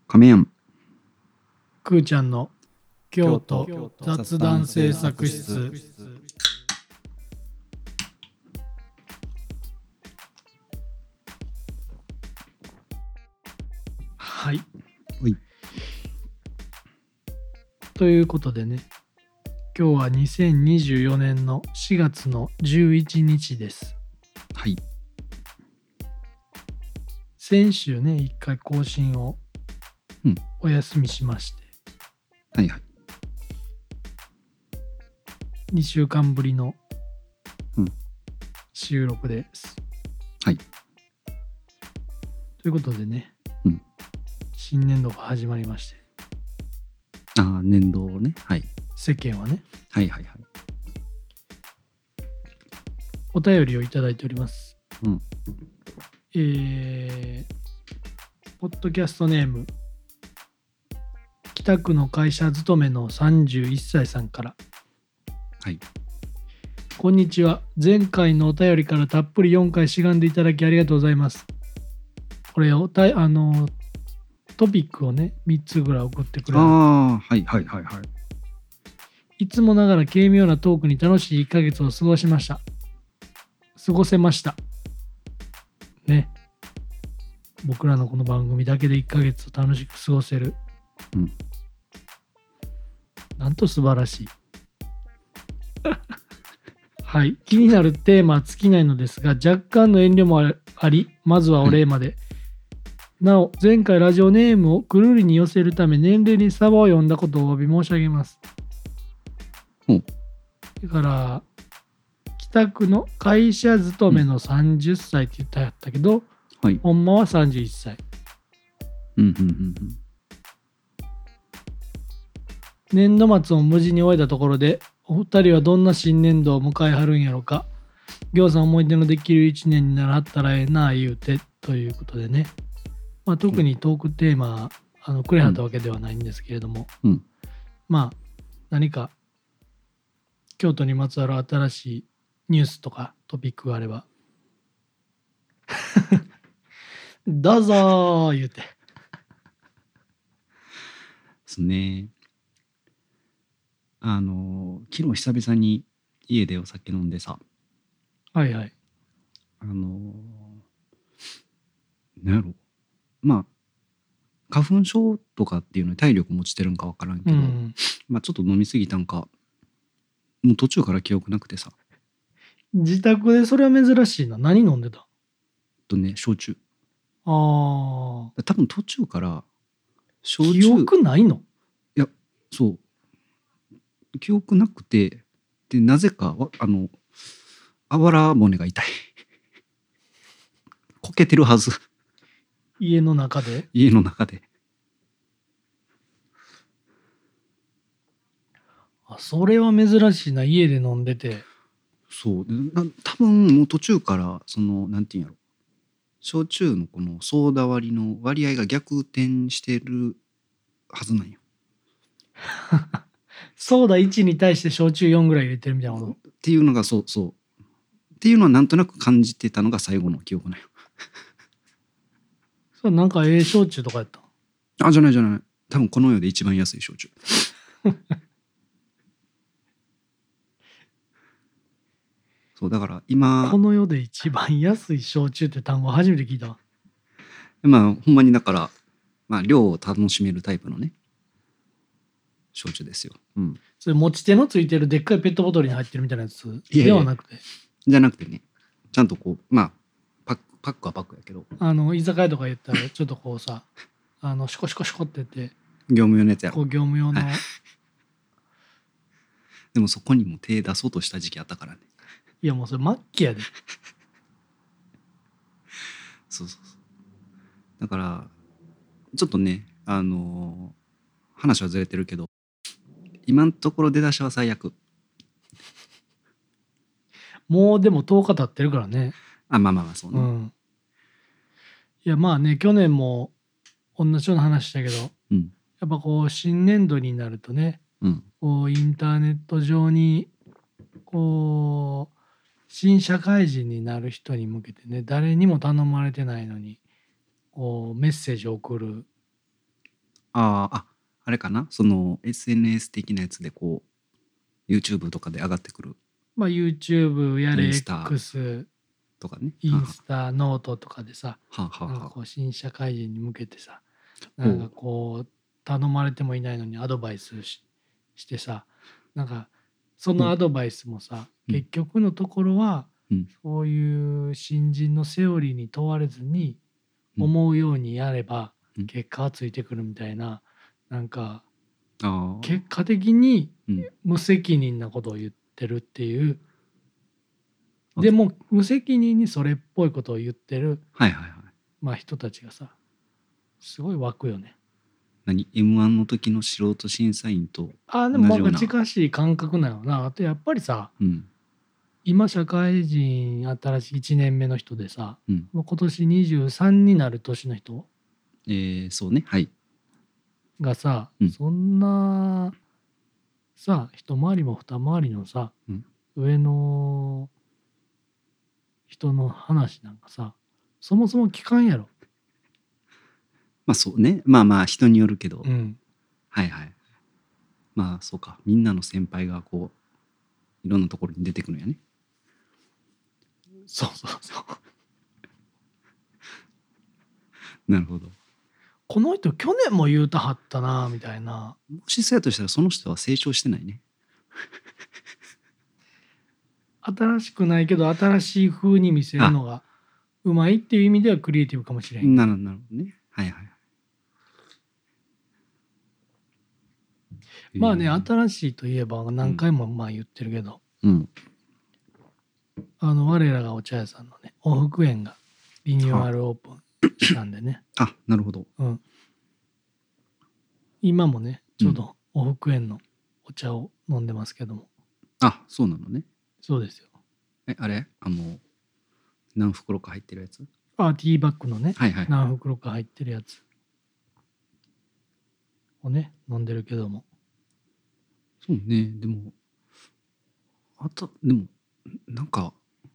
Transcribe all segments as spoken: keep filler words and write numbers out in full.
亀やん。 くーちゃんの京都雑談制作室。はい。 おい。 ということでね、今日はにせんにじゅうよねんのしがつのじゅういちにちです。 はい。 先週ね、いっかい更新をうんお休みしまして、 はいはい。 にしゅうかんぶりのうん収録です。 はい。 ということでね、 うん新年度が始まりまして、 ああ、年度ね。はい。 世間はね、 はいはいはい。 お便りをいただいております。 うん。 えー、ポッドキャストネーム、北区の会社勤めのさんじゅういっさいさんから。 はい。 こんにちは。前回のお便りからたっぷりよんかいしがんでいただきありがとうございます。これをたあのトピックをね、みっつぐらい送ってくれる。 ああ、はいはいはいはい。 いつもながら軽妙なトークに楽しいいっかげつを過ごしました。過ごせました。ね。僕らのこの番組だけでいっかげつを楽しく過ごせる。 うん。 なんと素晴らしい。はい。気になるテーマは尽きないのですが、若干の遠慮もあり、まずはお礼まで。なお、前回ラジオネームをくるりに寄せるため年齢にサバを読んだことをお詫び申し上げます。 ほう。 だから、北区の会社勤めのさんじゅっさいって言ったやったけど、 はい。 ほんまはさんじゅういっさい。 うんうんうん年度末を無事に終えたところで、お二人はどんな新年度を迎えはるんやろか。ぎょうさん思い出のできるいちねんにならはったらええなあ言うてということでね。まあ、特にトークテーマ、あのくれはったわけではないんですけれども、 うん。うん。 まあ何か京都にまつわる新しいニュースとかトピックがあればどうぞー言うて。 ですね。あのー、昨日久々に家でお酒飲んでさ、 はいはい。 あのー、なんやろ。まあ、花粉症とかっていうのに体力持ちてるんかわからんけど、 うん。 まあちょっと飲みすぎたんか、もう途中から記憶なくてさ、 自宅でそれは珍しいな。何飲んでた？ とね、焼酎。 ああ。 多分途中から焼記酎、 憶ないの？ いや、そう、記憶なくて、で、なぜか、わあの、あばら骨が痛い。こけてるはず、 家の中で？ 家の中で。 あ、それは珍しいな。家で飲んでて。 そう、でな多分もう途中から、その、なんていうんやろ。焼酎のこのソーダ割りの割合が逆転してるはずなんよ。 ソーダいちに対して焼酎よんぐらい入れてるみたいなこと。 っていうのが、そうそう。っていうのはなんとなく感じてたのが最後の記憶なんよ。 それなんかええ焼酎とかやった？ あ、じゃないじゃない。多分この世で一番安い焼酎。そうだから今この世で一番安い焼酎って単語初めて聞いたわ。 まあほんまにだからまあ量を楽しめるタイプのね焼酎ですよ。うん。 それ持ち手のついてるでっかいペットボトルに入ってるみたいなやついやいやではなくて、 じゃなくてね、ちゃんとこうまあパックパックはパックやけどあの居酒屋とか言ったらちょっとこうさ、あのシコシコシコって言って業務用のやつやろ。 こう業務用の、 はいでもそこにも手出そうとした時期あったからね。 いやもうそれ末期やで。 そうそうそう。だからちょっとねあのー話はずれてるけど今のところ出だしは最悪。 もうでもとおか経ってるからね。 あまあまあまあそうね。 うん。いやまあね、去年も同じような話したけど、 うんやっぱこう新年度になるとね、 うんこうインターネット上にこう新社会人になる人に向けてね、誰にも頼まれてないのにこうメッセージを送るああ、あ、あれかな、その エスエヌエス 的なやつでこう YouTube とかで上がってくるまあ YouTube やれインスタ X、 とかね。 イはあはンスタ、ノートとかでさ、 あはあはあはあ。 なんかこう新社会人に向けてさ、なんかほう。 こう頼まれてもいないのにアドバイスし、してさ、なんかそほう。 のアドバイスもさ、 うん結局のところはうんそういう新人のセオリーに問われずにうん思うようにやればうん結果はついてくるみたいな、なんかああ。 結果的にうん。 無責任なことを言ってるっていう、 あでも無責任にそれっぽいことを言ってる、 はいはいはい。 まあ、人たちがさすごい湧くよね。 何 エムワン の時の素人審査員とああでもなんか同じような。 近しい感覚なのな。あとやっぱりさ、 うん今社会人新しいいちねんめの人でさ、 うん。 もう今年にじゅうさんになる年の人えー、そうね。はい。 がさ、 うんそんなさ一回りも二回りのさ、 うん上の人の話なんかさそもそも聞かんやろ。 まあそうね。まあまあ人によるけど。 うんはいはい。まあそうか。みんなの先輩がこういろんなところに出てくるんやね。 そうそうそう。 なるほど。 この人去年も言うたはったなみたいな。 もしそうやとしたらその人は成長してないね。 新しくないけど新しい風に見せるのがうまいっていう意味ではクリエイティブかもしれへんけど。 なるほどなるほどね。はいはい。 まあね、 えー新しいといえば何回もまあ言ってるけど、 うん。 あの我らがお茶屋さんのねお福園がリニューアルオープンしたんでね、 あ、なるほど。 うん、今もねちょうどお福園のお茶を飲んでますけども、 あ、そうなのね。 そうですよ。 え、あれあの、何袋か入ってるやつ。 あティーバッグのね、 はいはい。 何袋か入ってるやつをね飲んでるけども、 そうね。でも、あと、でも、なんか、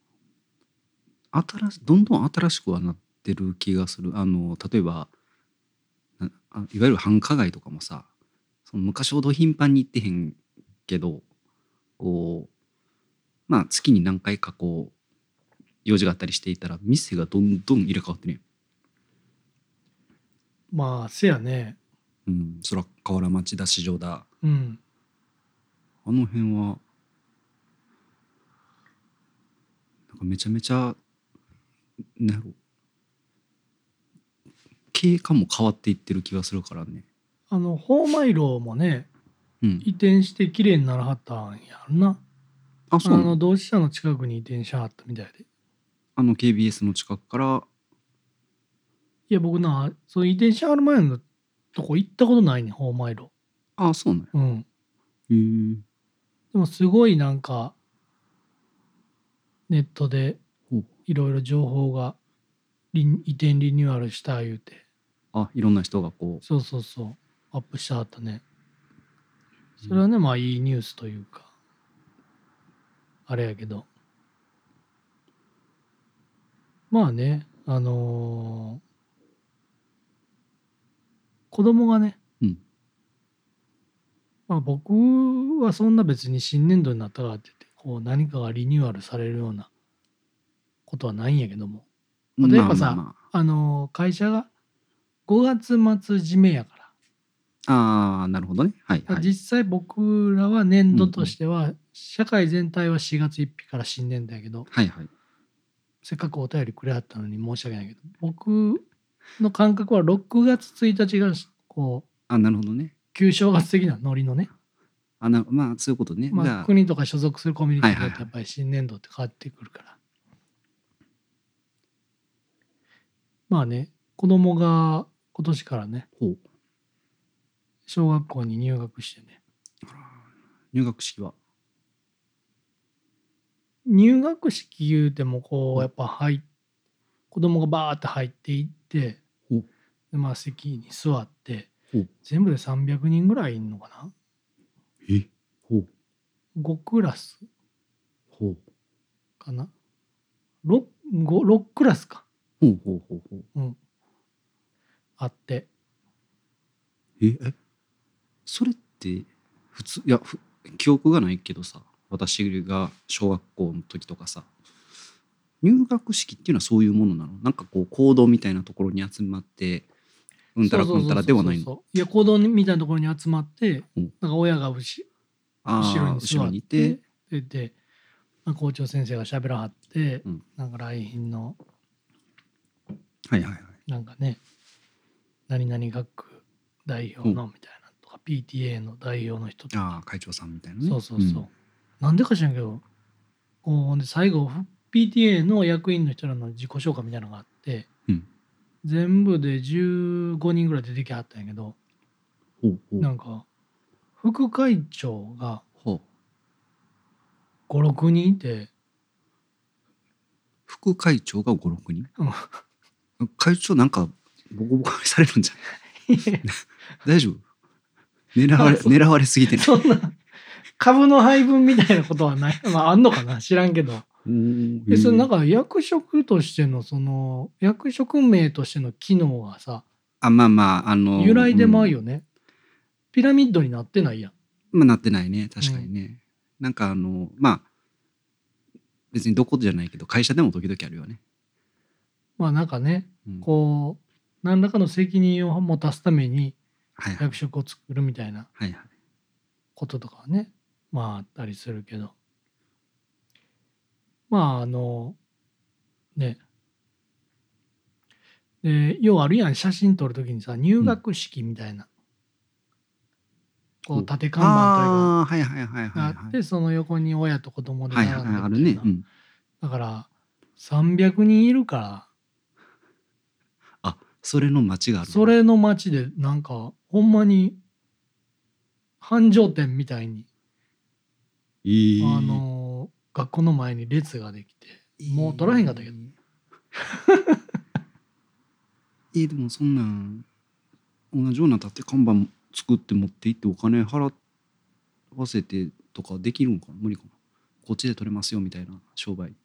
新し、どんどん新しくはなってる気がする。あの、例えば、なあいわゆる繁華街とかもさ、その昔ほど頻繁に行ってへんけど、こう、まあ月に何回かこう、用事があったりしていたら、店がどんどん入れ替わってるまあせやね。 やん。うん、そら河原町だ、市場だ。 うんあの辺は、なんかめちゃめちゃ、なんやろ、景観も変わっていってる気がするからね。 あの宝満楼もねうん。 移転して綺麗にならはったんやろな。 あ、 あそうなの。 の同志社の近くに移転しはったみたいで。 あの ケービーエス の近くから、 いや僕なそう移転しはる前のとこ行ったことないね宝満楼。 あ、そうなんや。 うんへえ。 でもすごいなんかネットでほう。 いろいろ情報がリン移転リニューアルした言うて、 あ、いろんな人がこう。 そうそうそうアップしてはったね。それはねまあいいニュースというかあれやけど、まあねあのー子供がね、 うん。 まあ、僕はそんな別に新年度になったからって言ってこう何かがリニューアルされるようなことはないんやけども、例えばさ、 まあまあまあの会社がごがつ末締めやから、 あ。ああ、なるほどね。はいはい。 実際僕らは年度としては、社会全体はしがつついたちから新年度やけど、 はいはい。 せっかくお便りくれはったのに申し訳ないけど、僕の感覚はろくがつついたちがこうあ、なるほどね。 旧正月的なノリのね、 あなまあそういうことね。 まあ、 じゃあ、 国とか所属するコミュニティはいはいはいだとやっぱり新年度って変わってくるから、まあね子供が今年からねほう。 小学校に入学してね、 入学式は。 入学式言うてもこううんやっぱ入っ子供がバーって入っていってほう。 でまあ席に座ってほう。 全部でさんびゃくにんぐらいいんのかな、 えほう。 ごクラスほう。 かな、 ろく, ごろくクラスか、 ほうほうほうほう。 うん、あって、 ええそれって普通いやふ記憶がないけどさ、私が小学校の時とかさ、入学式っていうのはそういうものなの？なんかこう講堂みたいなところに集まってうんたそうらかんたそうそうそうらではないの？ そうそう。いや、講堂みたいなところに集まって、 うんなんか親が後後ろああ後ろに座っにいて、 て、で、でまあ校長先生が喋らはって、 うん、 なんか来賓の、 はいはいはい。 なんかね、何々学区代表のみたいなとか、ピーティーエー の代表の人とか、 ああ会長さんみたいなね。 そうそうそう。なんでか知らんけど、こうほんで最後、ピーティーエー の役員の人らの自己紹介みたいなのがあって、 うん、うん全部でじゅうごにんぐらい出てきはったんやけど、 ほうほうなんか、副会長がほうご、ろくにんいて、 副会長がご、ろくにんうん会長なんかボコボコにされるんじゃないいや大丈夫狙われあそう狙われすぎてないそんな株の配分みたいなことはない。まあ、あんのかな知らんけど。 おーで、それへえなんか役職としての、その、役職名としての機能がさ、 あまあまああの由来でもあるようんね。ピラミッドになってないやん。 まあなってないね確かにね、なんかあのまあ別にどこじゃないけど会社でも時々あるよね、 まあなんかね、 うん、 こう、何らかの責任を持たすためにはいはい役職を作るみたいなはいはいこととかはね、まああったりするけど。まああの、ね。で、要はあるやん、写真撮るときにさ、入学式みたいな、こう、縦看板というか、 ああはいはいはいはいはいがあって、その横に親と子供ではいはい並んであるみたいな。 ねうんだからさんびゃくにんいるから、 あそれの街があるそれの街でなんかほんまに繁盛店みたいに、 えー、 あの学校の前に列ができて、もう取らへんかったけど、 えー、でもそんなん同じような立て看板作って持って行ってお金払わせてとかできるんかな無理かなこっちで取れますよみたいな商売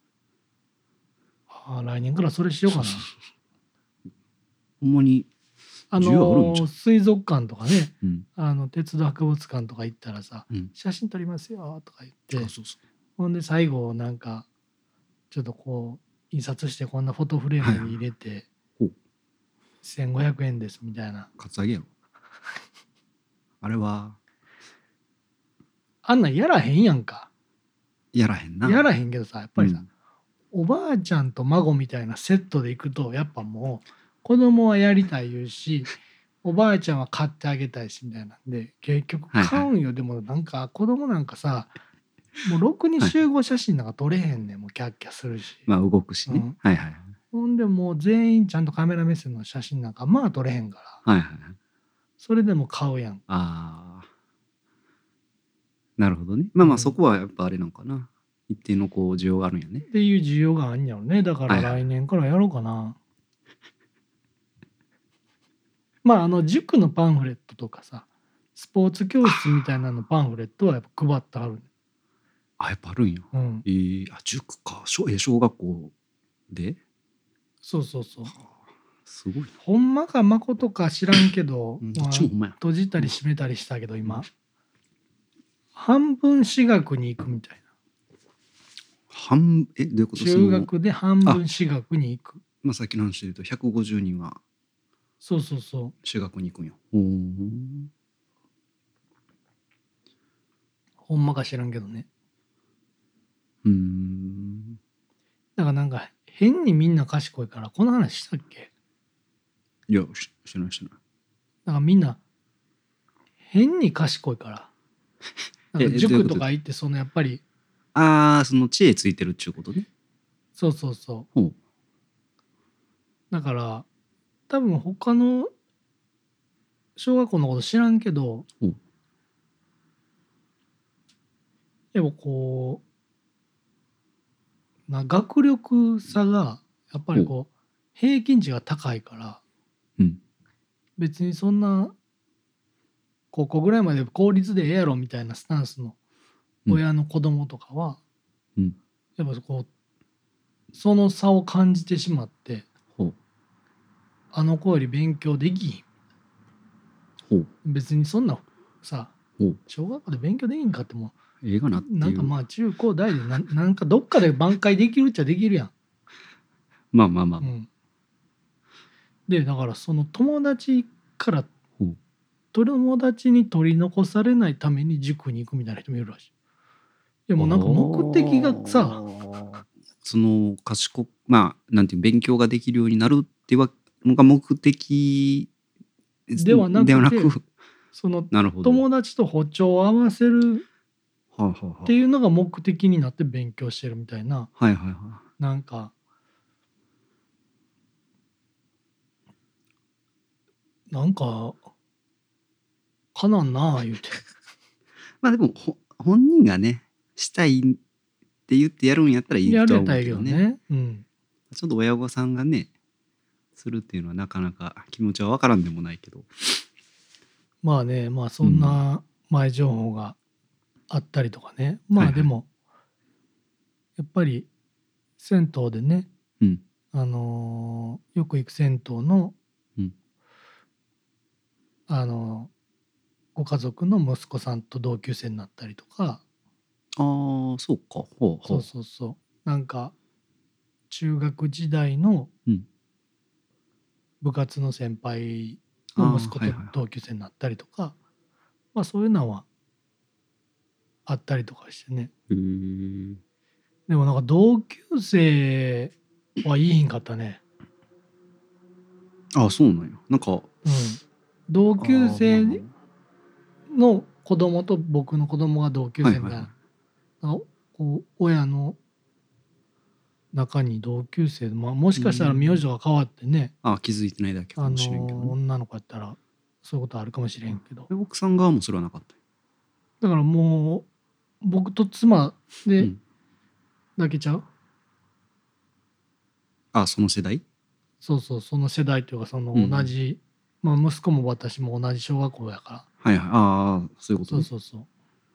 ああ来年からそれしようかな。 ほんまにあ需要あるんじゃんの水族館とかね、 うんあの鉄道博物館とか行ったらさ、 うん写真撮りますよとか言って、 あそうそほんで最後なんかちょっとこう印刷してこんなフォトフレームに入れてうほうせんごひゃくえんですみたいな。 カツアゲやろあれはあんなんやらへんやんか。 やらへんなやらへんけどさ、やっぱりさ、 うんおばあちゃんと孫みたいなセットで行くと、やっぱもう子供はやりたい言うし、おばあちゃんは買ってあげたいしみたいなんで、結局はいはい買うんよ。でもなんか子供なんかさ、もうろくに集合写真なんか撮れへんねん。もうキャッキャするし。 まあ動くしね、 うんはいはいほんでもう全員ちゃんとカメラ目線の写真なんかまあ撮れへんから、 はいはいはいそれでも買うやん。 ああなるほどねまあまあうんそこはやっぱあれなんかな一定のこう需要があるんやねっていう需要があんやろね。だからはいはい来年からやろうかな。まああの塾のパンフレットとかさ、スポーツ教室みたいなのパンフレットはやっぱ配ってはる。 あやっぱあるんやうん。 えー、あ塾か小え小学校でそうそうそう。 はあすごいなほんまかまことか知らんけど、 うんまあどっちもほんまや閉じたり閉めたりしたけど今、 うん半分私学に行くみたいな。 半えどういうことそ中の学で半分私学に行く。 まあさっきの話で言うとひゃくごじゅうにんはそうそうそう。 私学に行くんよおーほんまか知らんけどね。 うーんだからなんか変にみんな賢いから、この話したっけ？ いやししてないしてないなんかみんな変に賢いから。なんかえどういうこと塾とか行ってそのやっぱりああその知恵ついてるっちゅうことねそうそうそほうう。だから多分他の小学校のこと知らんけど、 ほうやっぱこうな学力差がやっぱりこう平均値が高いからうん別にそんな高校ぐらいまで公立でええやろみたいなスタンスの親の子供とかは、 うんやっぱこうその差を感じてしまってほうあの子より勉強できひんほう別にそんなさほう小学校で勉強できんかってもええがなっていう。 なんかまあ中高大でななんかどっかで挽回できるっちゃできるやん。 まあまあまあまあ。 うん、でだからその友達からほう友達に取り残されないために塾に行くみたいな人もいるらしい。いやもうなんか目的がさ、 あーその賢くまあなんていう勉強ができるようになるっていうのが目的ではなくてではなくそのなるほど。は友達と歩調を合わせるあ、はあはあ、 っていうのが目的になって勉強してるみたいな、 はいはいはなんかなんかかなんなあ言うて。 い。まあでもほ本人がねしたいって言ってやるんやったらいいとはやれたらいい思うけどね。 けどね。うん。 ちょっと親御さんがねするっていうのはなかなか気持ちはわからんでもないけど。 まあね、まあそんな前情報があったりとかね。まはいはい。 あでもやっぱり銭湯でね、 うんあのーよく行く銭湯のうんあのーご家族の息子さんと同級生になったりとか、 ああそうか。ほうそうほそうそう、なんか中学時代のう。うん部活の先輩あの息子とあはいはいは同級生になったりとか、まあそういうのはあったりとかしてね。 い。へえ。 でもなんか同級生はいいひんかったね。 ああそうなんや。なんかうん。同ああ級生まあまの子供と僕の子供が同級あはいはいはい。 生みたいな。なんかこう親の中に同級生、まあ、もしかしたら名字が変わってね、 あ気づいてないだけかあもしれんけどね。 の女の子やったらそういうことあるかもしれんけど、 え奥さん側もそれはなかっただからもう僕と妻でうんだけちゃう、 あその世代そうそう、その世代というかそのうん同じ、まあ息子も私も同じ小学校やから、 はいはいああそういうことね。 そうそうそう、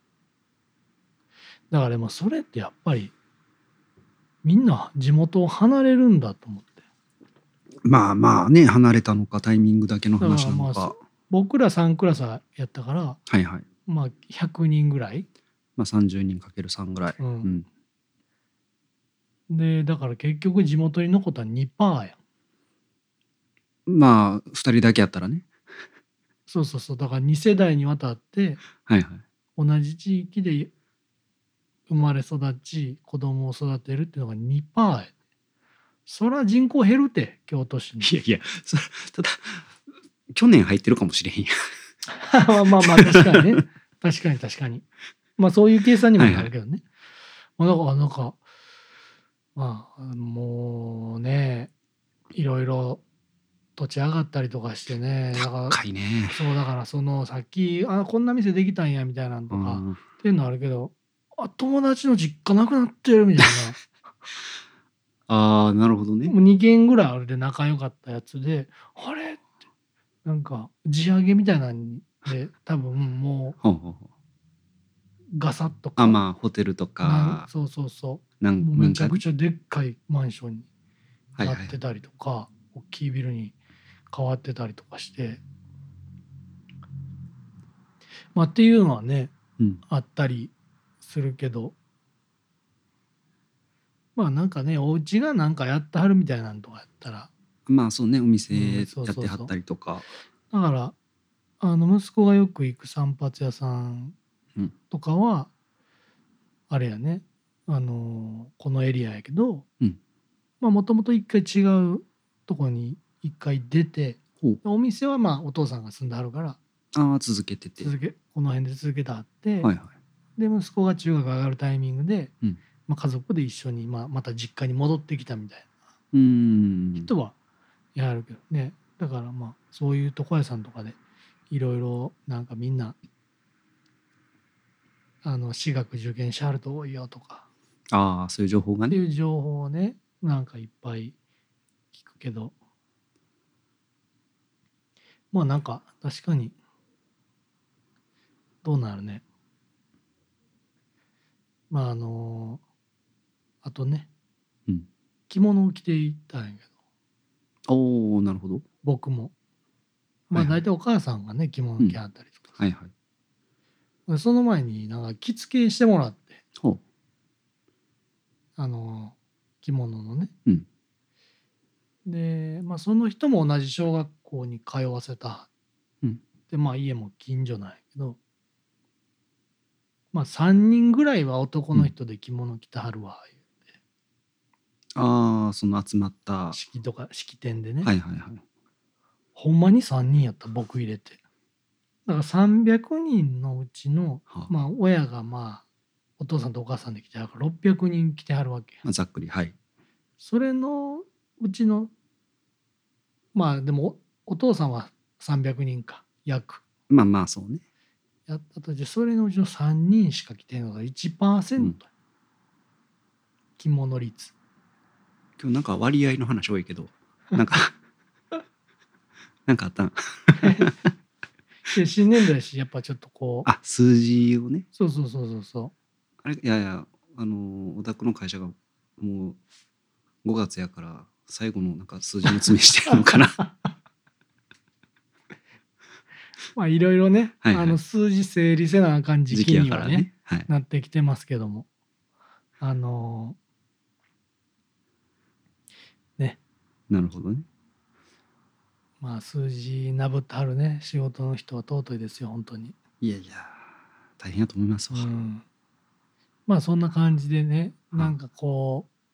だからもうそれってやっぱりみんな地元を離れるんだと思って。 まあまあね離れたのかタイミングだけのだから話なのか。 まあそ僕らさんクラスやったからはいはい。 まあひゃくにんぐらい、 まあさんじゅうにんかけるさんぐらい。 うんうんでだから結局地元に残ったらにパーセントやん。 まあふたりだけやったらね。 そうそうそう、だからに世代にわたってはいはい。 同じ地域で生まれ育ち子供を育てるっていうのがにパーセントや。そりゃ人口減るて京都市に。 いやいやそただ去年入ってるかもしれへんや。 まあまあまあ確かにね、確かに確かに、まあそういう計算にもなるけどね。まあだからなんかまあもうねいろいろ土地上がったりとかしてね、だから高いね。 そうだからそのさっきあこんな店できたんやみたいなのとかうんっていうのあるけど、あ友達の実家なくなってるみたいああなるほどな。 ね。 もうに軒ぐらいあるで仲良かったやつで、あれってなんか地上げみたいなんで多分もほうほうほう。 うガサッとあかまあホテルとなんかそうそうそなうもうめんなんかね。 ちゃくちゃでっかいマンションにはいはい。 なってたりとか、大きいビルに変わってたりとかして、まあっていうのはねうんあったりするけど、まあなんかねお家がなんかやってはるみたいなんとかやったら、 まあそうねおう店ん、そうやってはっそうそう、 たりとか。 だからあの息子がよく行く散髪屋さんうんとかはあれやね、あのこのエリアやけどうんまあもともと一回違うとこに一回出て、 ほうお店はまあお父さんが住んではるからああ続けてて。 続けこの辺で続けてはって、 はいはい。 で息子が中学上がるタイミングで、 うんまあ、家族で一緒に、まあ、また実家に戻ってきたみたいなうーん人はやるけどね。だからまあそういう床屋さんとかでいろいろなんかみんなあの私学受験しはると多いよとかああそういう情報がね。 っていう情報をねなんかいっぱい聞くけど、まあなんか確かにどうなるね。まああのあとねうん着物を着ていったんやけどおおなるほど。 僕もまあはいはい大体お母さんがね着物着はったりとか、 はいはい。 でその前になんか着付けしてもらってほあの着物のね、 う。うん。 で、まあ、その人も同じ小学校に通わせたうん。 で、まあ家も近所なんやけど、まあさんにんぐらいは男の人で着物着てはるわ、言うてああ、その集まった。は式とか式典でね、 いはいはい。 ほんまにさんにんやった僕入れて。だからさんびゃくにんのうちの、 はあ、 まあ親がまあお父さんとお母さんで来てはるからろっぴゃくにん来てはるわけや。 まあ、ざっくり、はい。 それのうちの、まあでもお、お父さんはさんびゃくにんか、約。 まあまあ、そうね。 やったとして、それのうちのさんにんしか来てないのがいちパーセント、 うん着物率。 今日なんか割合の話多いけど、なんか、なんかあったん。 で新年度やし、やっぱちょっとこう、 あ、数字をね。 そうそうそうそうそあれ、いやいや、あの、お宅の会社がもうごがつやから、最後のなんか数字の詰めしてるのかな。 う。まあいろいろね、 はいはいあの数字整理せなあかん時期時期やにはね、 からね。はい。 なってきてますけども。あのね、 なるほどね。 まあ数字なぶってはるね、仕事の人は尊いですよ、本当に。 いやいや、大変やと思いますわ。 うん。まあそんな感じでね、 はなんかこう、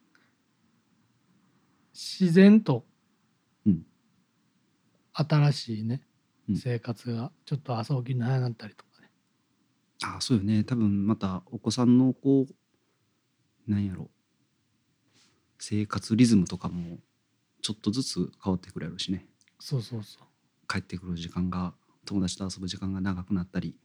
自然とうん。 新しいね、 うん生活がちょっと朝起きに早なったりとかね。 あ、そうよね。多分またお子さんのこう、なんやろ、生活リズムとかもちょっとずつ変わってくるやろうしね。 そうそうそ帰ってくる時間が、友達と遊ぶ時間が長くなったり。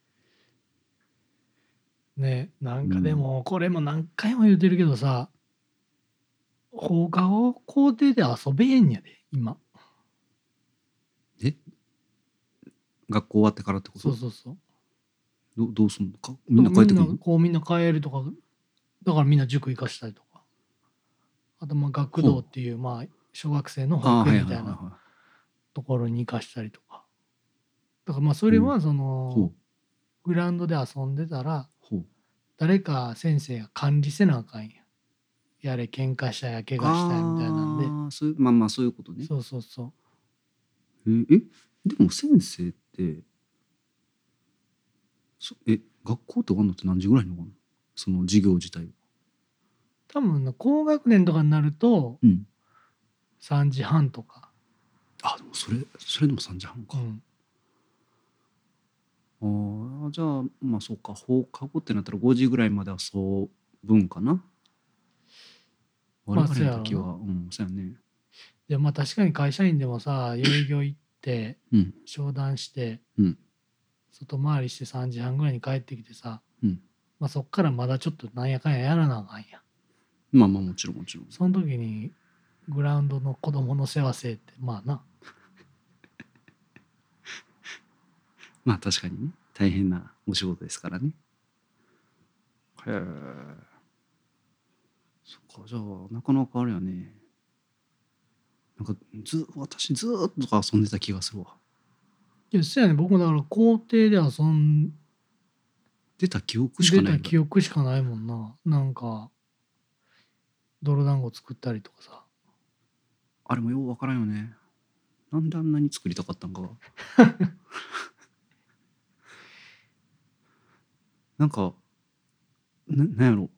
う。ね、なんかでうん。 もこれも何回も言うてるけどさ、放課後校庭で遊べへんやで、今。 え学校終わってからってことそうそうそう。 どどうすんのかみんな帰ってくるのみんなこうみんな帰るとか、だからみんな塾行かしたりとか。あとまあ学童っていうまあ小学生の保ああ、 育はい園みたいなはいはいはところに行かしたりとか。だからまあそい。うんれはそほのうグラウンドで遊んでたらほう。 誰か先生が管理せなあかんや。やれ喧嘩したや怪我したやみたいなんで。 ああ、そういう、まあまあそういうことね。 そうそうそう。 え、えでも先生って、そえ、学校って終わるのって何時ぐらいに終わるのその授業自体は。 多分な高学年とかになるとうん。 さんじはんとか。 あ、でもそれ、それでもさんじはんか。 うん。 ああ、じゃあ、まあそうか、放課後ってなったらごじぐらいまで遊ぶんかな我まあ 々 そうやろな。 の時は、うん、そうやね。 でまあ確かに会社員でもさ営業行ってうん、 商談してうん、 外回りしてさんじはんぐらいに帰ってきてさ、 うん。 まあ、そっからまだちょっとなんやかんややらなあかんや。 まあまあもちろんもちろん。 その時にグラウンドの子供の世話せえってまあな。 まあ確かにね、大変なお仕事ですからね。へえ。そっか、じゃあ、なかなかあれやね。なんかず、私ずーっと遊んでた気がするわ。 いやそうやね僕もだから校庭で遊ん出た記憶しかでたないぐらい。 記憶しかないもんな。なんか泥団子作ったりとかさ。 あれもようわからんよね。なんであんなに作りたかったんかが。なんか、な、なんやろ。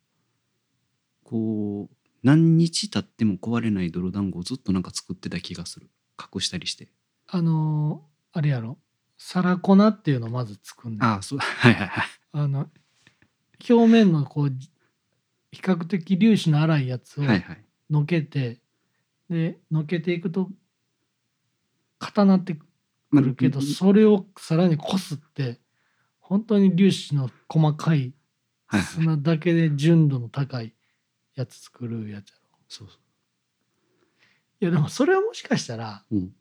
こう、何日経っても壊れない泥団子をずっとなんか作ってた気がする。隠したりして。 あのーあれやろ皿粉っていうのをまず作んねん。 ああ、そう、はいはいはい。 あの表面のこう比較的粒子の粗いやつをはいはい。 のけて、でのけていくと固なってくまあ、 るけど、 んそれをさらにこすって本当に粒子の細かいはいはい。 砂だけで純度の高いやつ作るやつやろ。 そうそいやでもそれはもしかしたらう。うん。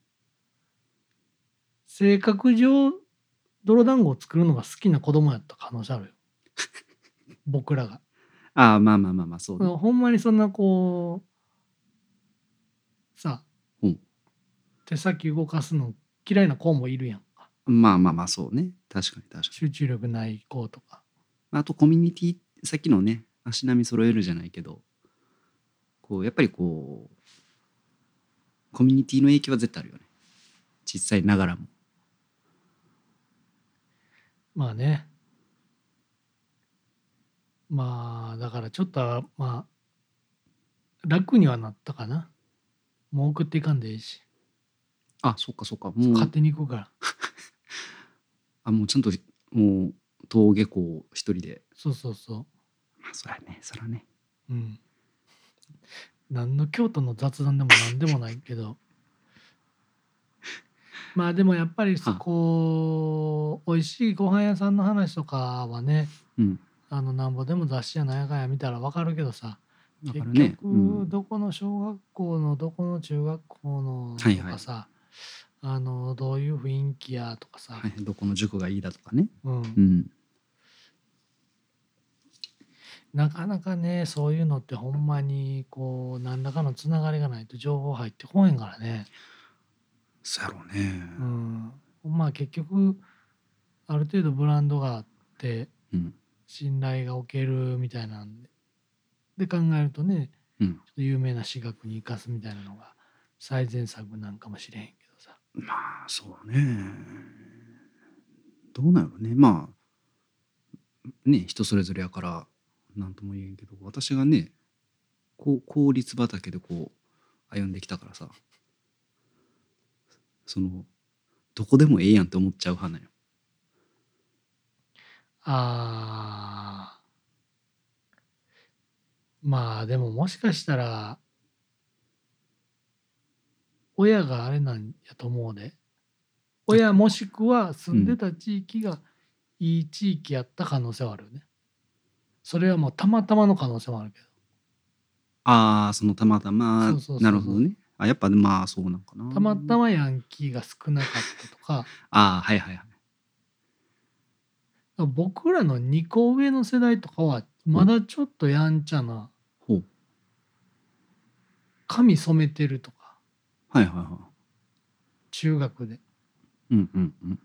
性格上泥団子を作るのが好きな子供やった可能性あるよ。僕らが。 ああ、まあまあまあまあ、そうね。 ほんまにそんなこうさうん。 手先動かすの嫌いな子もいるやんか。 まあまあまあそうね、確かに確かに。 集中力ない子とか。 あとコミュニティ、さっきのね足並み揃えるじゃないけど、こうやっぱりこうコミュニティの影響は絶対あるよね、小さいながらも。 まあね。まあだからちょっとはまあ楽にはなったかな。もう送っていかんでいいし。 あ、そっかそっか、もう勝手に行くから。 あもうちゃんともう登下校一人で。 そうそうそまあそらねそらね。 う。うん。何の京都の雑談でも何でもないけど。まあでもやっぱりはあ、 こう美味しいご飯屋さんの話とかはね、 うんあのなんぼでも雑誌やなんやかんや見たらわかるけどさ、結だからね、 局うん、 どこの小学校のどこの中学校のはいはいとかさ、あのどういう雰囲気やとかさ、 はい、どこの塾がいいだとかね。 うんう、んなかなかねそういうのってほんまにこう何らかのつながりがないと情報入ってこへんからね。 そうやろうね。 うん、まあ結局ある程度ブランドがあってうん信頼がおけるみたいなんで、で考えるとね、 うんちょっと有名な私学に生かすみたいなのが最善策なんかもしれへんけどさ。 まあそうね。どうなるね。まあね人それぞれやから何とも言えんけど、私がねこう公立畑でこう歩んできたからさ、そのどこでもええやんって思っちゃう派なんよ。 あー、まあでももしかしたら親があれなんやと思うで。親もしくは住んでた地域がいい地域やった可能性はあるよね。それはもうたまたまの可能性もあるけど。 ああそのたまたま、 そうそうそうそうなるほどね。あやっぱまあそうなんかな。 たまたまヤンキーが少なかったとか、 ああはいはいはい。 僕らのにこ上の世代とかはまだちょっとやんちゃな、 ほう髪染めてるとか、 はいはいはい。 中学でうんうんうん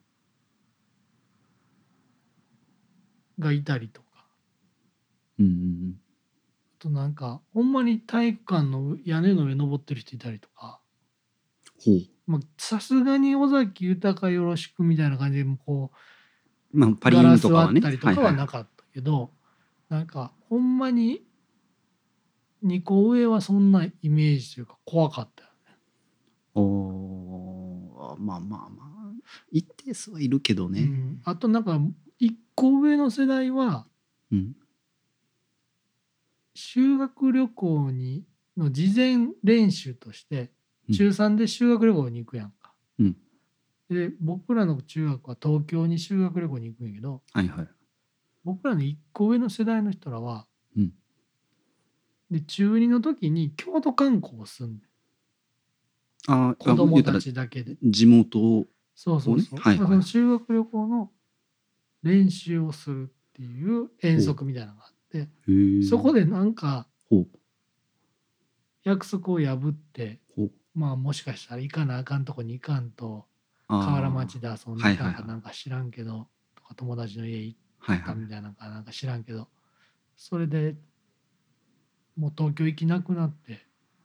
がいたりとか、 うんうんあとなんかほんまに体育館の屋根の上登ってる人いたりとか、 ほう。 まあさすがに尾崎豊よろしくみたいな感じでもこまあパうリガラス割ンとかはね。 ったりとかはいははい。 はいなかったけど、なんかほんまににこ上はそんなイメージというか怖かったよね。 おまあまあまあ一定数はいるけどね。 うん、あとなんかいっこ上の世代はうん修学旅行にの事前練習としてうん中さんで修学旅行に行くやんか。 うんで僕らの中学は東京に修学旅行に行くんやけど、 はいはい。 僕らのいっこ上の世代の人らはうんで中にの時に京都観光をすんねん。 あ子供たちだけで。 地元をそうそうそう。 はいはいその修学旅行の練習をするっていう遠足みたいなのがあって、 へえ。 そこでなんかほう約束を破ってほうまあもしかしたら行かなあかんとこに行かんとあー河原町で遊んでたんはいはいはいかなんか知らんけど、とか友達の家行っはいはいたみたいなのかなんか知らんけど、それでもう東京行きなくなって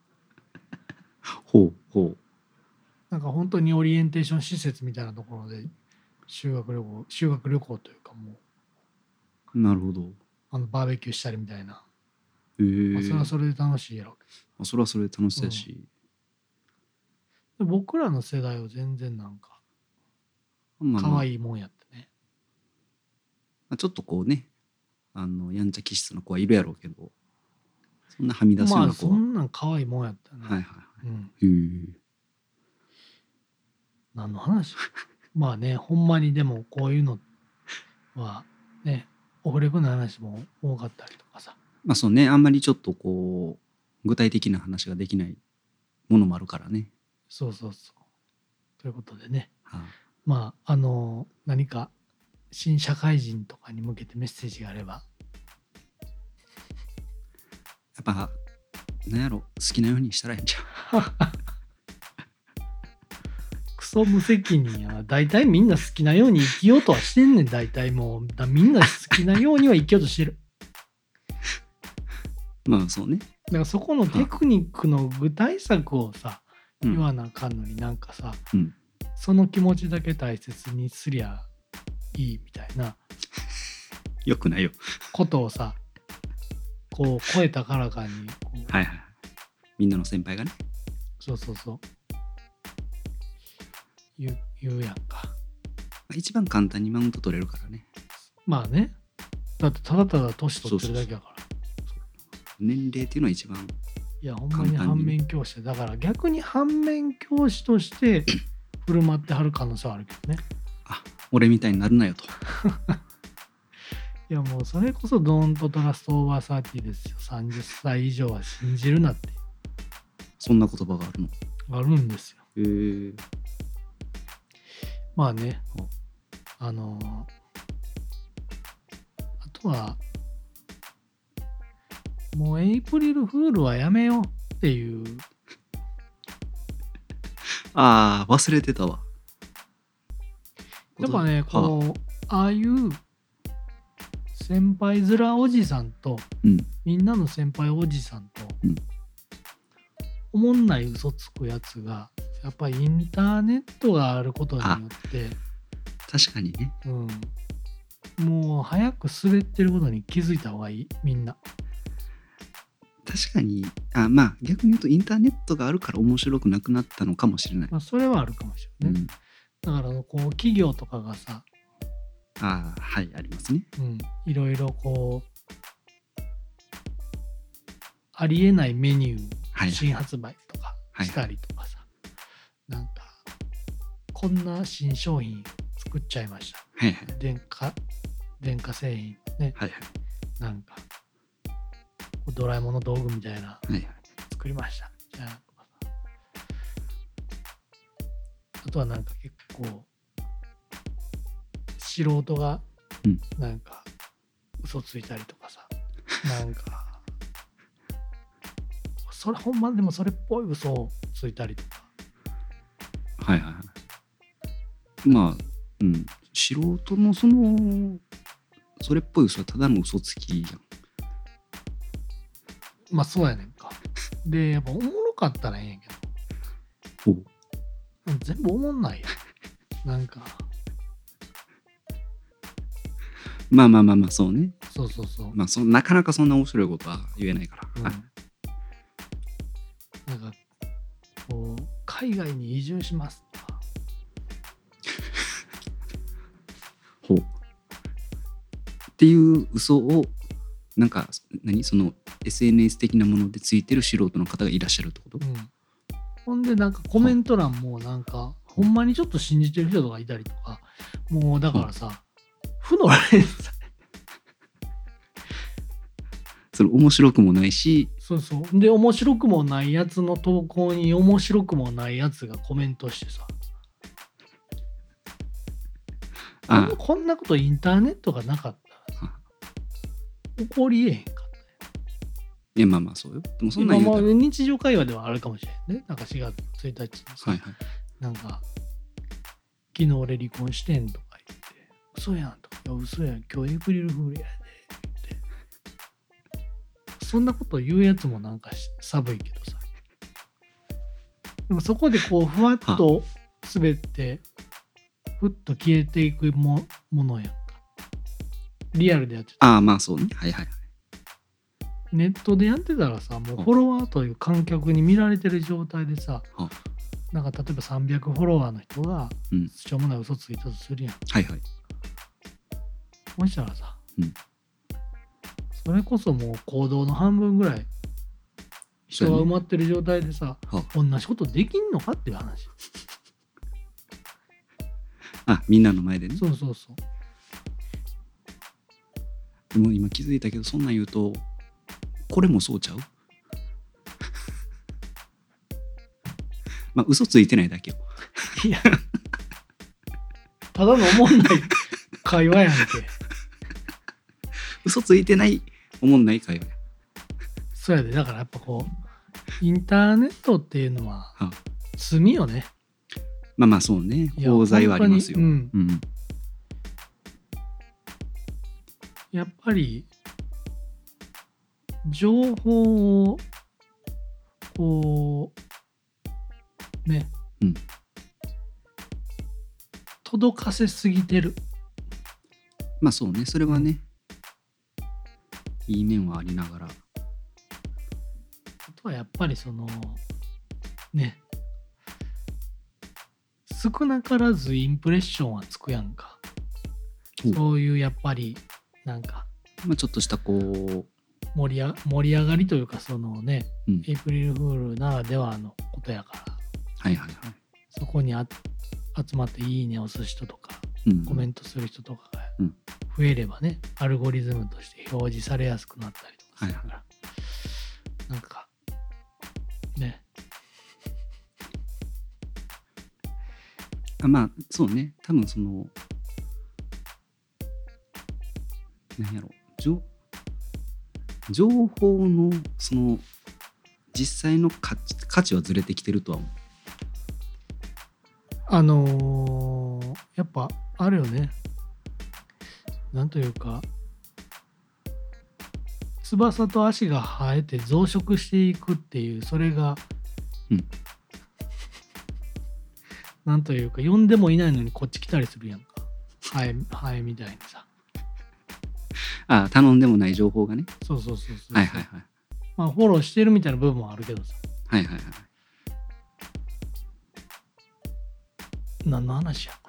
ほうほなんか本当にオリエンテーション施設みたいなところで修学旅行修学旅行というかもううなるほど。 あのバーベキューしたりみたいな、 へまあ、それはえ。 それで楽しいやろうけあそれはそれで楽しそうやし、 ど、で僕らの世代は全然なんかまあまあ可愛いもんやってね。 まあちょっとこうねあのやんちゃ気質の子はいるやろうけど、そんなはみ出すようまあな子は、 そんなん可愛いもんやったね。 はいはいはうんい。へえ。 何の話まあねほんまにでもこういうのはねオフレコの話も多かったりとかさ。 まあそうね、あんまりちょっとこう具体的な話ができないものもあるからね。 そうそうそうということでね、 はあ、 まああの何か新社会人とかに向けてメッセージがあれば。 やっぱなんやろ好きなようにしたらいいんちゃう。 そ無責任やな。大体みんな好きなように生きようとはしてんねん。大体もうだみんな好きなようには生きようとしてる。 まあそうね。 だからそこのテクニックの具体策をさ、 うん言わなあかんのになんかさ、 うんその気持ちだけ大切にすりゃいいみたいなよくないよ。 ことをさ、こう超えたからかにこう、 はいはい。みんなの先輩がね。 そうそうそう言う、言うやんか。 一番簡単にマウント取れるからね。 まあね。だってただただ年取ってるだけだから。 年齢っていうのは一番。 いやほんまに反面教師だから逆に反面教師として振る舞ってはる可能性はあるけどね。 あ、俺みたいになるなよと。 いやもうそれこそドーンとトラストオーバーサーティーですよ。さんじゅっさい以上は信じるなってそんな言葉があるの。 あるんですよ。 へえ。 まあね、あのー、あとはもうエイプリルフールはやめようっていう。 ああ、忘れてたわ。 やっぱね、こう、ああいう先輩面おじさんと、 うん、 みんなの先輩おじさんと、 うん、 おもんない嘘つくやつが、やっぱりインターネットがあることによって、 確かにね、 うん、もう早く滑ってることに気づいた方がいい、みんな。 確かに、あ、まあ逆に言うとインターネットがあるから面白くなくなったのかもしれない。 まあ、それはあるかもしれない、ね、うん、だからこう企業とかがさ、 ああ、はい、ありますね。 うん、いろいろこうありえないメニュー、はい、新発売とかしたりとかさ、はい、なんかこんな新商品作っちゃいました。 はいはい、 電化電化製品ね、 はいはい、 なんかドラえもんの道具みたいな、 はいはい、 作りましたみたいなとかさ、あとはなんか結構素人がなんか嘘ついたりとかさ、うん、なんかそれほんまでもそれっぽい嘘をついたりとか、 はいはいはい、まあ、うん、素人のそのそれっぽい嘘はただの嘘つきやん。 まあそうやねんか。でやっぱおもろかったらええんやけど、お全部おもんないやん。なんかまあまあまあまあそうね。 そうそうそう。 まあそなかなかそんな面白いことは言えないから。 うん、 はい、 なんかこう海外に移住しますとか。 ほう。っていう嘘をなんか何その エスエヌエス 的なものでついてる素人の方がいらっしゃるってこと？うん、 ほんでなんかコメント欄もなんかほんまにちょっと信じてる人とかいたりとか、もうだからさ、負の連鎖。 それ面白くもないし、 そうそうで面白くもないやつの投稿に面白くもないやつがコメントしてさ、あこんなことインターネットがなかったら起こりえへんかったよ。 いやまあまあそうよ。でもそんなん言うたらまあ日常会話ではあるかもしれんね。なんかしがつついたちにさ、 はいはい、なんか昨日俺離婚してんとか言って嘘やんとか、いや嘘やん今日エイプリルフールやでってそんなこと言うやつもなんか寒いけどさ、でもそこでこうふわっと滑ってふっと消えていく も, ものやんか。リアルでやってた。 ああまあそうね、はいはいはい。 ネットでやってたらさ、もうフォロワーという観客に見られてる状態でさ、なんか例えばさんびゃくフォロワーの人がしょうもない嘘ついたとするやん、 はいはい。 そしたらさ、 うん、 それこそもう行動の半分ぐらい人が埋まってる状態でさ、ね、同じことできんのかっていう話。 あ、みんなの前でね。 そうそうそう。 でも今気づいたけど、そんなん言うとこれもそうちゃう？まあ嘘ついてないだけよ。 いやただのおもんない会話やんけ。 嘘ついてないおもんない会話や。 そうやで、だからやっぱこうインターネットっていうのは罪よね。 まあまあそうね、 いや功罪はありますよ。 本当にうんうんやっぱり情報をこうね、 うん届かせすぎてる。 まあそうね、それはね、いい面はありながら、 あとはやっぱりそのね、少なからずインプレッションはつくやんか。 ほうそういうやっぱりなんかまあちょっとしたこ盛りあ盛り上がりというか、そのね、 う、うん、 エイプリルフールならではのことやから、 はいはいはい、 そこにあ集まっていいね押す人とかうん、 コメントする人とかがうん増えればね、アルゴリズムとして表示されやすくなったりとかするから、 はなんかね、 あまあそうね、多分その何やろ情情報のその実際の価値、価値はずれてきてるとは思う。 あのーやっぱあるよね。なんというか、翼と足が生えて増殖していくっていう、それが、 うんなんというか、呼んでもいないのにこっち来たりするやんか。ハエ、ハエみたいにさ。 あ頼んでもない情報がね。 そうそうそうそう。 はいはいはいまあ、フォローしてるみたいな部分もあるけどさ。 はいはいはい。 何の話や、こ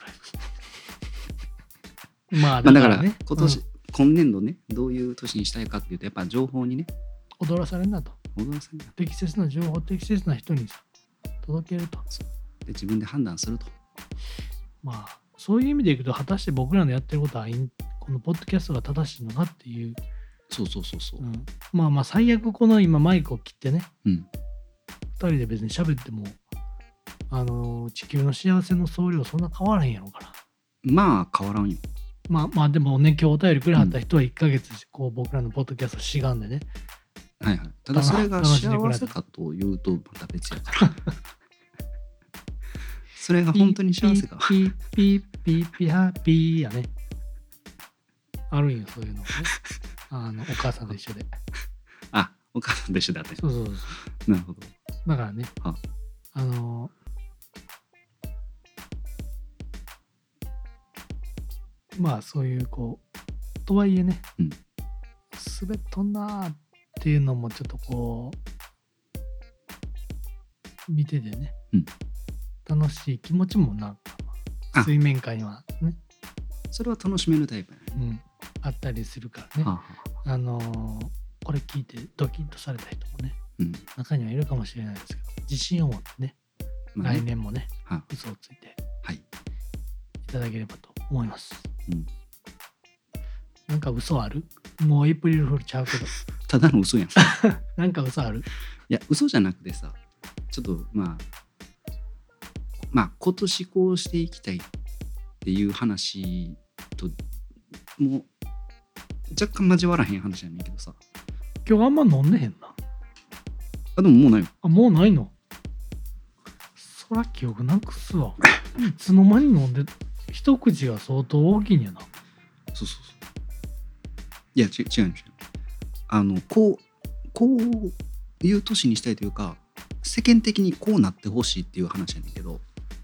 れ。まあ、 まあだからね、 今年、 うん今年度ね、どういう年にしたいかっていうと、やっぱ情報にね、 踊らされんなと。 踊らされない適切な情報、適切な人にさ、届けると。 で自分で判断すると。 まあ、そういう意味でいくと、果たして僕らのやってることは、インこのポッドキャストが正しいのかっていう。 そうそうそうそう。 うんまあまあ、最悪この今マイクを切ってね、 うん。 ふたりで別に喋っても、あのー地球の幸せの総量そんな変わらへんやろから。 まあ変わらんよ。 まあまあ、でもね、今日お便りくれはった人はいっかげつ、こう僕らのポッドキャストしがんでね。 はいはい。ただそれが楽しんでくれた幸せかというとまた別やから。それが本当に幸せか。 ピーピーピーピーピーハッピーやね。あるんよ、そういうのがね。あの、お母さんと一緒で。 あ、お母さんと一緒だね。 そうそうそう。 なるほど。 だからね、 はあのまあそういうこうとはいえね、 うん滑っとんなーっていうのもちょっとこう見ててね、 うん楽しい気持ちもなんかあ水面下にはね、 それは楽しめるタイプやね。 うん、あったりするからね、 はあはあ、 あのーこれ聞いてドキッとされた人もねうん。 中にはいるかもしれないですけど、自信を持ってね、 まあね来年もねは嘘をついてはい。 いただければと思います。 うん。 なんか嘘ある？もうエイプリルフールちゃうけど。 ただの嘘やん。いなんか嘘ある？ や、嘘じゃなくてさ、ちょっとまあ、まあ、今年こうしていきたいっていう話と、もう、若干交わらへん話やねんけどさ。 今日あんま飲んでへんな。 あ、でももうないよ。 あ、もうないの？そら記憶なくすわ。いつの間に飲んで、一口が相当大きいんやな。 そうそうそう。いや、ち違うんですよ。あの、こう、こういう年にしたいというか、世間的にこうなってほしいっていう話やねんけど、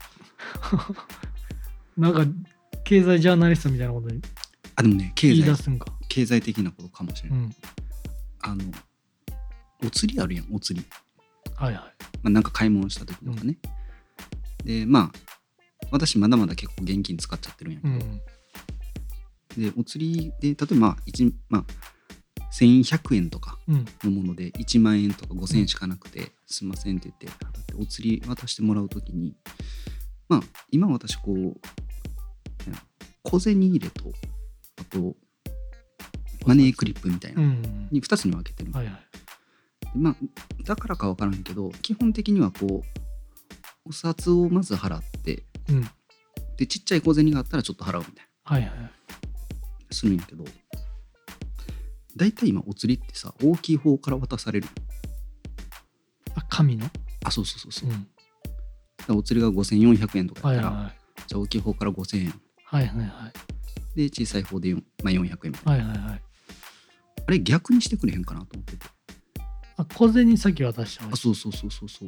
なんか、経済ジャーナリストみたいなことにあ、でもね、経済言い出、すんか。 経済的なことかもしれない。 うん。 あの、お釣りあるやん、お釣り。 はいはい。 まあ、なんか買い物した時とかね。で、まあ、私まだまだ結構現金使っちゃってるんやけど、 うん。 で、お釣りで、例えば、まあ、一まあ、せんひゃくえんとかうん。 のものでいちまんえんとかごせんえんしかなくて、すいませんって言って払ってお釣り渡してもらうときに、まあ今私こう小銭入れとあとマネークリップみたいなうん。 にふたつに分けてる、 はいはい。 まあだからか分からんけど基本的にはこうお札をまず払ってうん。 でちっちゃい小銭があったらちょっと払うみたいはいはい。 なするんやけど、だいたい今お釣りってさ大きい方から渡される。 あ、紙の？ あそうそうそうそうう、 ん。 らお釣りがごせんよんひゃくえんとかやったら、 はいはいはいじゃあ大きい方からごせんえんはいはいはいで小さい方でよん、まあ、よんひゃくえんみたいな、 はいはいはいあれ逆にしてくれへんかなと思ってて。 あ小銭先渡した方がいい。 あそうそうそうそうそう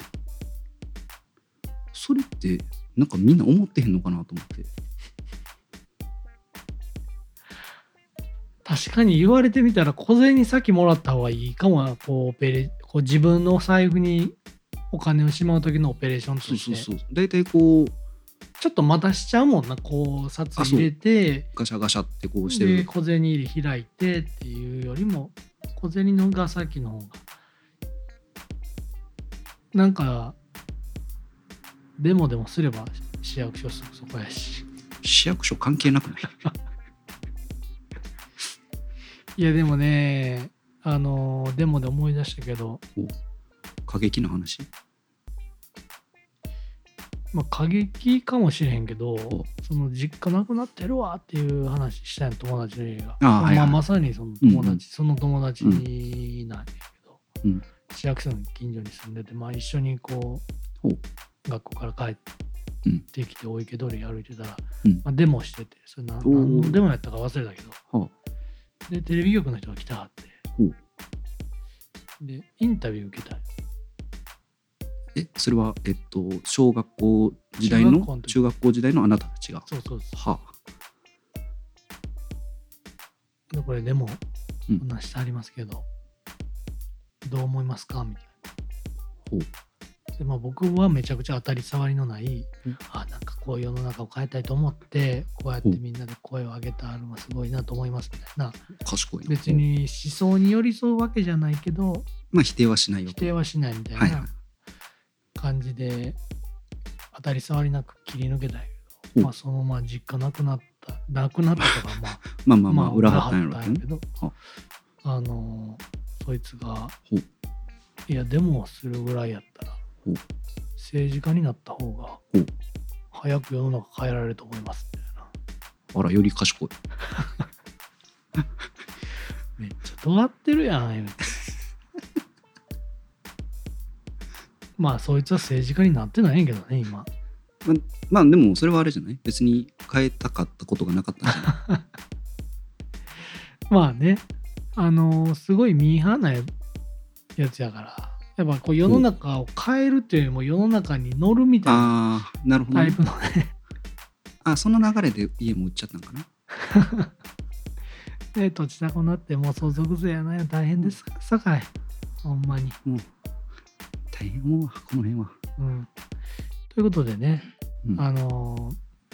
それってなんかみんな思ってへんのかなと思って。 確かに言われてみたら小銭先もらった方がいいかもな。こうオペレこう自分の財布にお金をしまう時のオペレーションとそうしてそうそう大体こうちょっと待たしちゃうもんな。こう札入れてガシャガシャってこうしてでる。 小銭入れ開いてっていうよりも小銭のが先の方がなんかデモでもすれば市役所すぐそこやし。 市役所関係なくないいやでもねあのデモで思い出したけど、 お過激な話。 まあ過激かもしれへんけどおその実家なくなってるわっていう話したんや友達があ、はいはいまあ、まさにその友達、 うんうんその友達なんやけど、 うん市役所の近所に住んでて、まあ、一緒にこほうう学校から帰っうんてきて大池通り歩いてたら、 うんまあ、デモしててそれなおー何のデモやったか忘れたけどはでテレビ局の人が来たはってほうでインタビュー受けた。 えそれはえっと小学校時代の中学校の時中学校時代のあなたたちがそうそうそはうでこれデモうんこんなんしてありますけど、どう思いますかみたいほうなで、まあ、僕はめちゃくちゃ当たり障りのない、 うんあなんかこう世の中を変えたいと思ってこうやってみんなで声を上げたあるのはすごいなと思いますみたいな。 賢いな。 別に思想に寄り添うわけじゃないけどまあ否定はしないよ否定はしないみたいはいはない感じで当たり障りなく切り抜けたんやけど、 うんまあ、そのまま実家なくなったなくなったとかまあまあまあまあまあ裏張ったんやろうけどね裏張ったんやけどはあのそいつがほういやデモをするぐらいやったらほう政治家になった方がほう早く世の中変えられると思いますみたいな。 あらより賢い。 めっちゃ尖ってるやん言うてまあそいつは政治家になってないんやけどね今。 まあ、まあでもそれはあれじゃない別に変えたかったことがなかったんじゃないまあねあのーすごいミーハーなややつやからやっぱこう世の中を変えるっていうよりも世の中に乗るみたいなああなるほど、ねタイ、プのねあその流れで家も売っちゃったのかな。 で土地高になってもう相続税やないや大変ですさかいほんまに。 もう大変思うわこの辺は。 うん、ということでね、 うんあの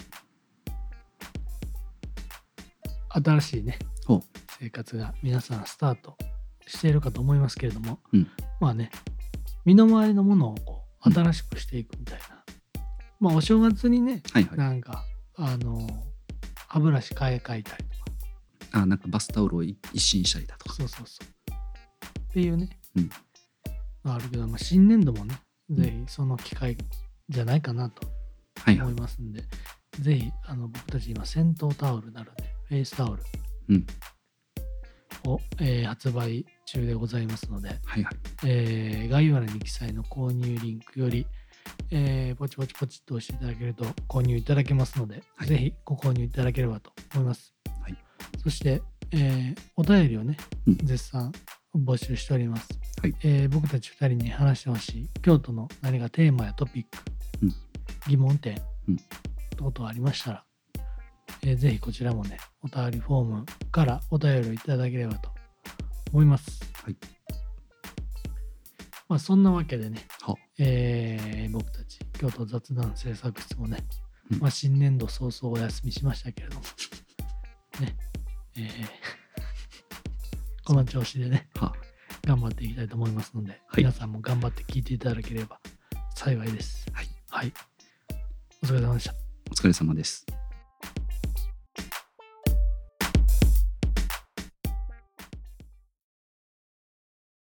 ー新しいねほう生活が皆さんスタートしているかと思いますけれども、 うんまあね身の回りのものをこう新しくしていくみたいな、まあお正月にねはいはい。 なんかあのー歯ブラシ買い替えたりとかあなんかバスタオルを一新したりだとか。 そうそうそうっていうね、 うんまああるけど、まあ、新年度もねんぜひその機会じゃないかなと思はいはいい。 ますんで、ぜひあの僕たち今銭湯タオルなるねフェイスタオルうんを、えー発売中でございますので、 はいはい。 えー概要欄に記載の購入リンクより、えーポチポチポチっと押していただけると購入いただけますので、 はいぜひご購入いただければと思います。 はいそして、えーお便りをね、 うん絶賛募集しております。 はいえー僕たちふたりに話してほしい京都の何かテーマやトピック、 うん疑問点、 うん等々ありましたら、えーぜひこちらもねお便りフォームからお便りをいただければと思います。 はいまあそんなわけでね、 はえー僕たち京都雑談制作室もね、 うんまあ、新年度早々お休みしましたけれどもね、えーこの調子でねは頑張っていきたいと思いますので、 はい皆さんも頑張って聞いていただければ幸いです。 はいはい。お疲れ様でした。 お疲れ様です。